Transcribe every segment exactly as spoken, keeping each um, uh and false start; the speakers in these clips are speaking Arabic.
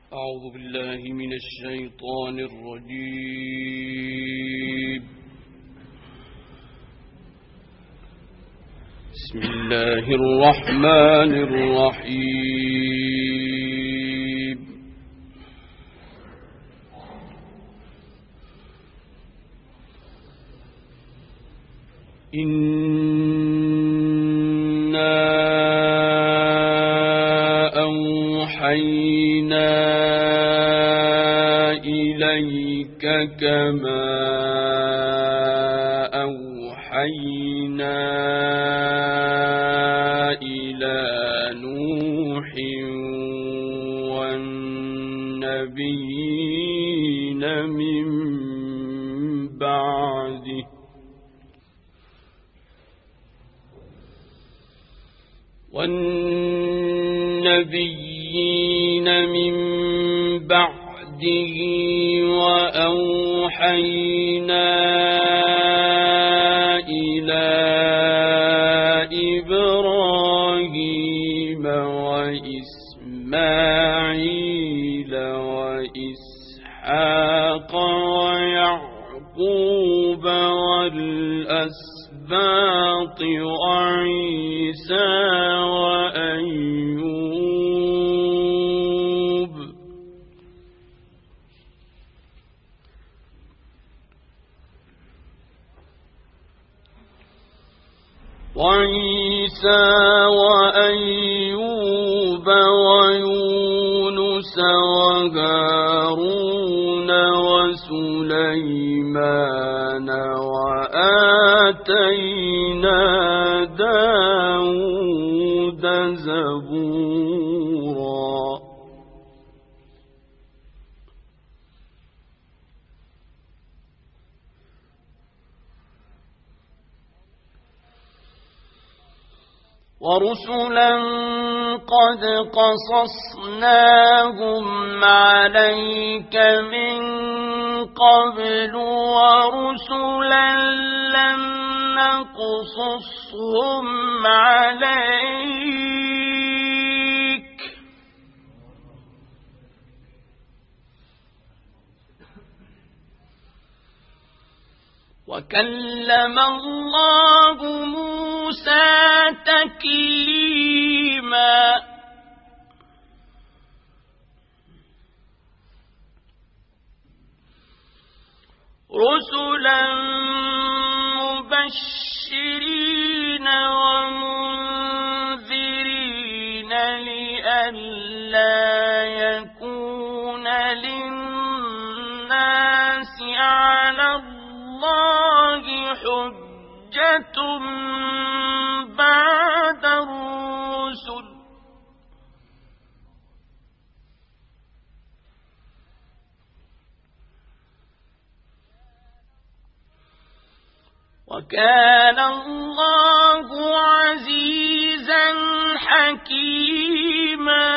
أعوذ بالله من الشيطان الرجيم. بسم الله الرحمن الرحيم. إنا أوحينا إليك كما أوحينا إلى نوح والنبيين من بعده والنبيين من بعده وأوحينا إلى إبراهيم وإسماعيل وإسحاق ويعقوب والأسباط وعيسى وأيوب وعيسى وأيوب ويونس وهارون وسليمان وآتينا داود زبورا. ورسلا قد قصصناهم عليك من قبل ورسلا لم نقصصهم عليك وكلم الله موسى تكليما. رسلا مبشرين ومنذرين لئلا يكون للناس على الله حجة بعد الرسل وكان الله عزيزا حكيما.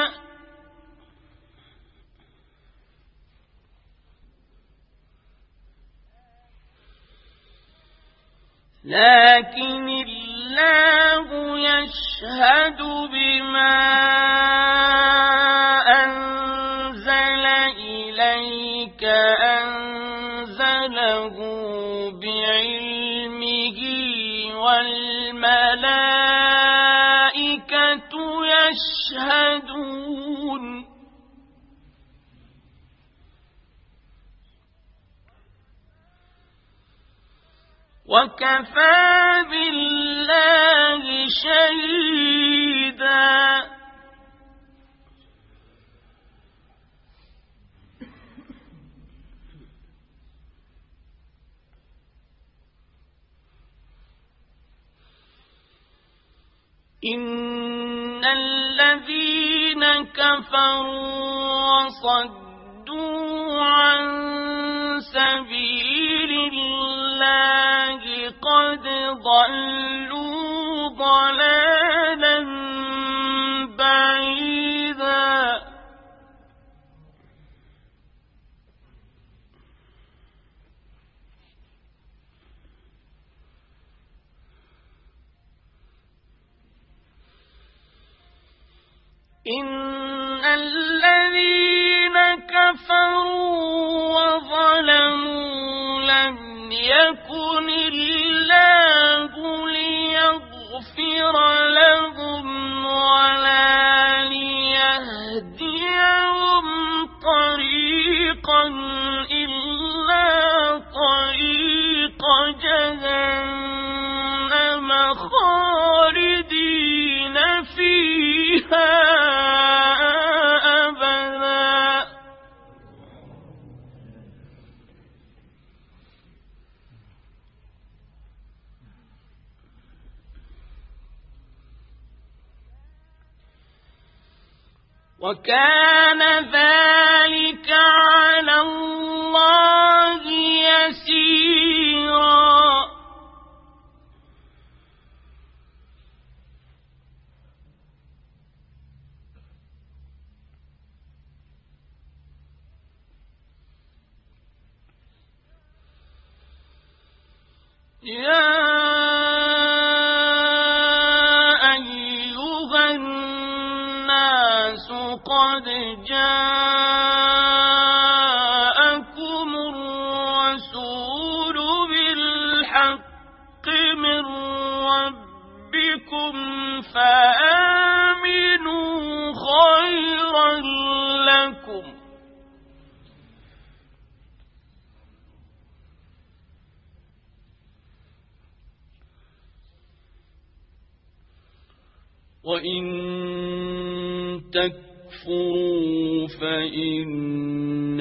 لكن الله يشهد بما أنزل إليك أنزله بعلمه والملائكة يشهدون وكفى بالله شهيدا. إن الذين كفروا وصدوا عن سبيل الله قد ضلوا ضلالا بعيدا. إن الذين كفروا وظلموا لم يكن الله ليغفر لهم ولا ليهديهم طريقا إلا طريق جهنم خالدين فيها أبدا. وكان ذلك على الله يسيرا. يا أيها الناس قد جاءكم الرسول بالحق من ربكم فآمنوا خيرا لكم. وإن تكفروا فإن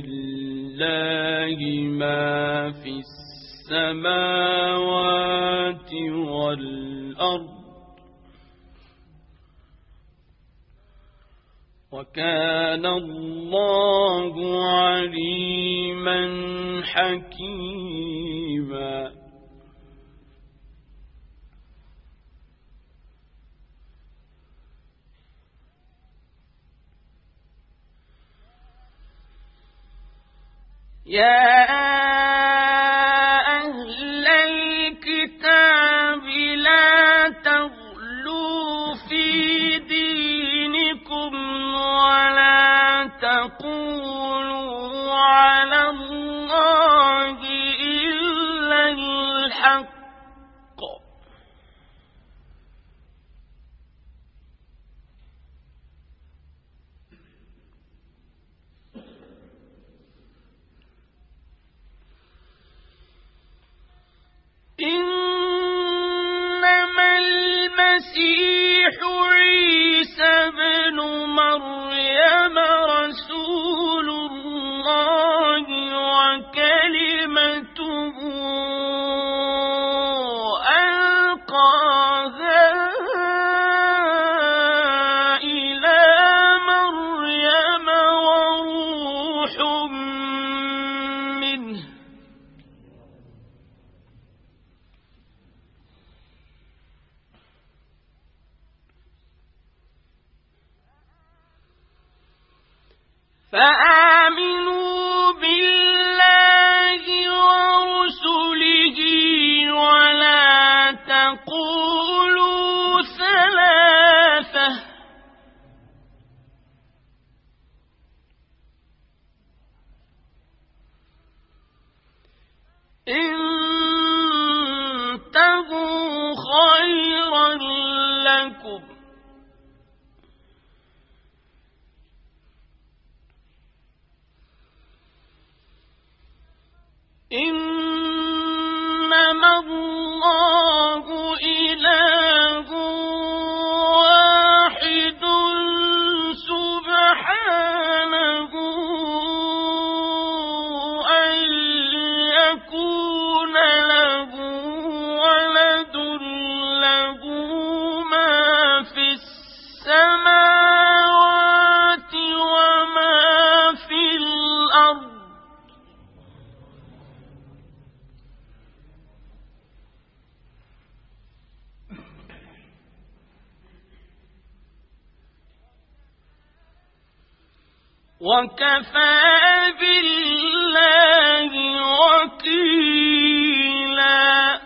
لله ما في السماوات والأرض وكان الله عليما حكيما. يا أهل الكتاب لا تغلوا في دينكم ولا تقولوا على الله إلا الحق إنما المسيح عيسى بن مريم رسول الله وكلمته ألقاها إلى مريم وروح منه فآمنوا بالله ورسله ولا تقولوا ثلاثة انتهوا خيرا لكم. إنما الله إله واحد سبحانه أن يكون له ولد له ما في السماوات وما في الأرض وكفى بالله وكيلا.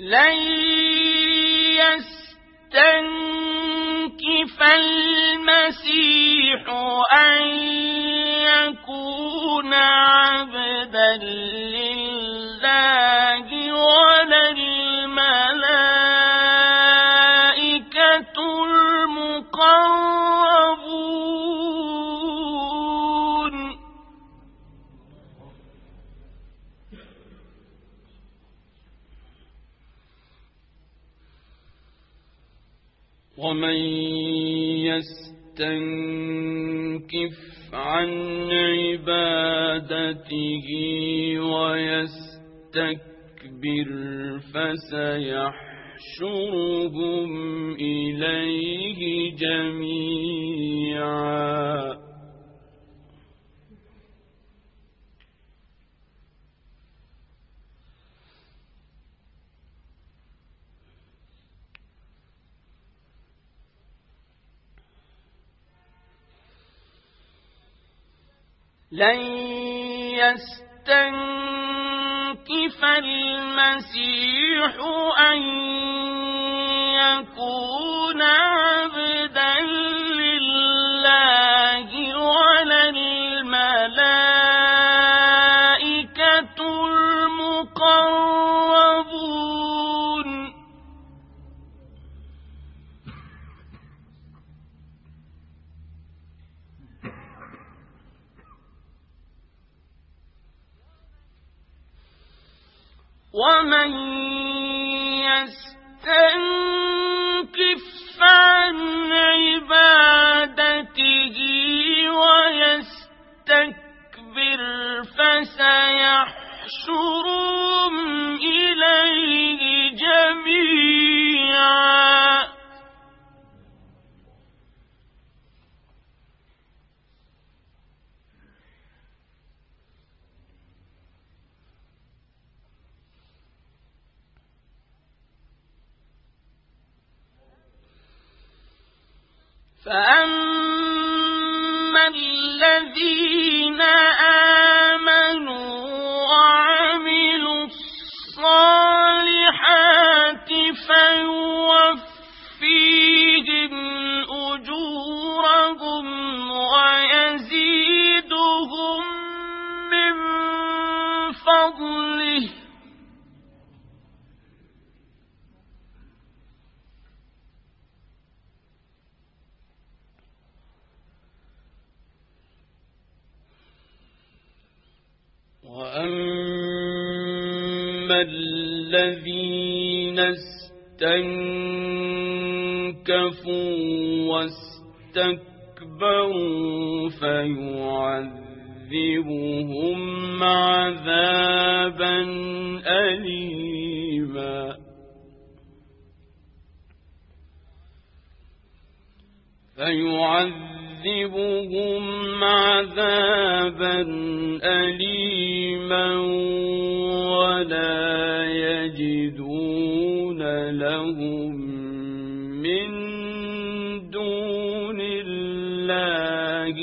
لن يستنكف المسيح أن يكون عبدا لله ولا الملائكة المقربون. ومن يستنكف عن عبادته ويستكبر فسيحشرهم إليه جميعا. لن يستنكف المسيح أن يكون عبدا لله ولا الملائكة المقربون. ومن يستنكف عن عبادته ويستكبر فسيحشرهم إليه جميعا. فأما الذين آمنوا وعملوا الصالحات فيوفيهم أجورهم ويزيدهم من فضله وأما الذين استنكفوا واستكبروا فيعذبهم عذابا أليما فيعذبهم عذابا أليما ولا يجدون لهم من دون الله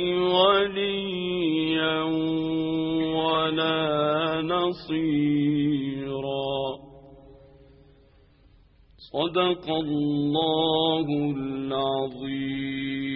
وليا ولا نصيرا. صدق الله العظيم.